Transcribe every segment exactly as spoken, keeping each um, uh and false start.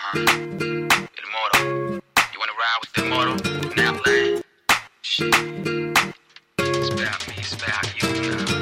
Uh-huh. Immortal. You wanna ride with the immortal? Now land. Shit. It's about me, it's about you now.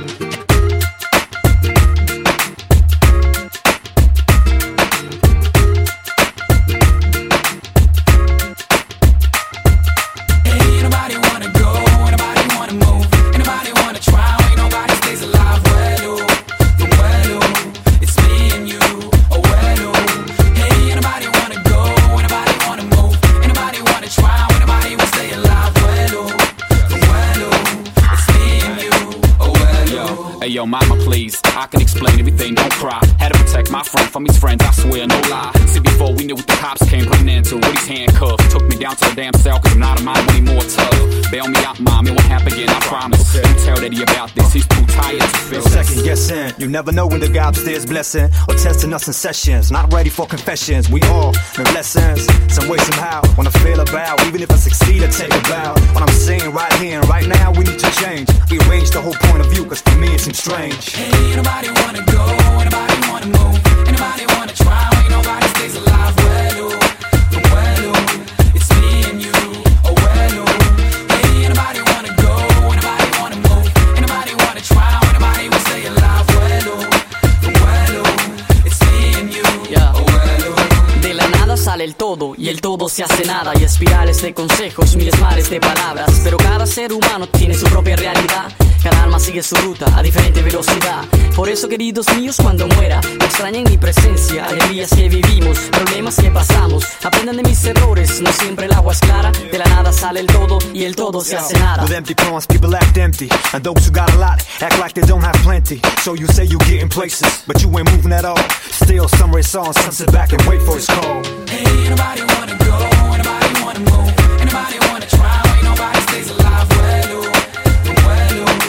Hey yo, mama please, I can explain everything, don't cry. Had to protect my friend from his friends, I swear, no lie. See, before we knew what the cops came running into, with his handcuffed, took me down to the damn cell, cause I'm not a mind anymore tough. Bail me out, mom, it won't happen again, I promise. Don't tell Daddy about this, he's too tired to feel this. Second guessing, you never know when the guy upstairs blessing or testing us in sessions. Not ready for confessions, we all learn lessons, some way, somehow. Wanna feel about, even if I succeed, I take a bow. What I'm saying right here and right now, we need to change. Rearrange the whole point of view, cause for me it seems strange. Hey, anybody wanna go? Anybody wanna move? Anybody wanna try? Ain't nobody stays alive. Well, oh, well, oh, it's me and you. Oh, well, oh. Hey, anybody wanna go? Anybody wanna move? Anybody wanna try? Anybody will stay alive. Well, oh, well, oh, it's me and you. Yeah. Oh, well, oh. De la nada sale el todo y el todo se hace nada. Y espirales de consejos, miles mares de palabras. Pero cada ser humano tiene su propia realidad. Cada alma sigue su ruta a diferente velocidad. Por eso, queridos míos, cuando muera, no extrañen mi presencia. Alegrías que vivimos, problemas que pasamos. Aprendan de mis errores, no siempre el agua es clara. De la nada sale el todo y el todo se hace nada. With empty palms, people act empty. And those who got a lot act like they don't have plenty. So you say you getting places, but you ain't moving at all. Still, some race on, some sit back and wait for his call. Hey, anybody wanna go? Anybody wanna move? Anybody wanna try? Ain't nobody stays alive. Well, oh, well, oh.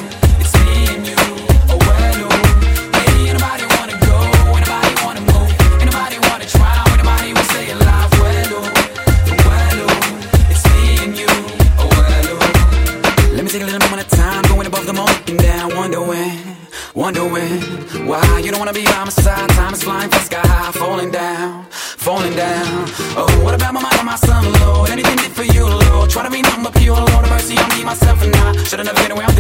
Take a little moment of time, going above the moon, looking down, wondering, wondering why you don't wanna be by my side. Time is flying from sky high, falling down, falling down. Oh, what about my mind and my son, Lord? Anything did for you, Lord? Try to be numb, but pure, Lord, have mercy on me, myself, and I. Should've never been away.